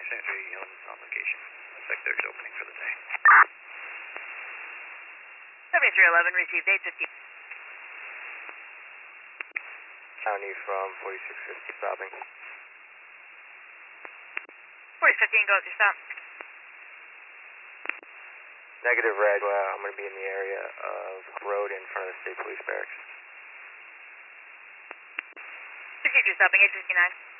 Sandra Young's on location. Looks like they're opening for the day. 7311 received 850. County from 4650 stopping. 4015, go with your stop. Negative red, I'm going to be in the area of road in front of the state police barracks. Received your stopping 859.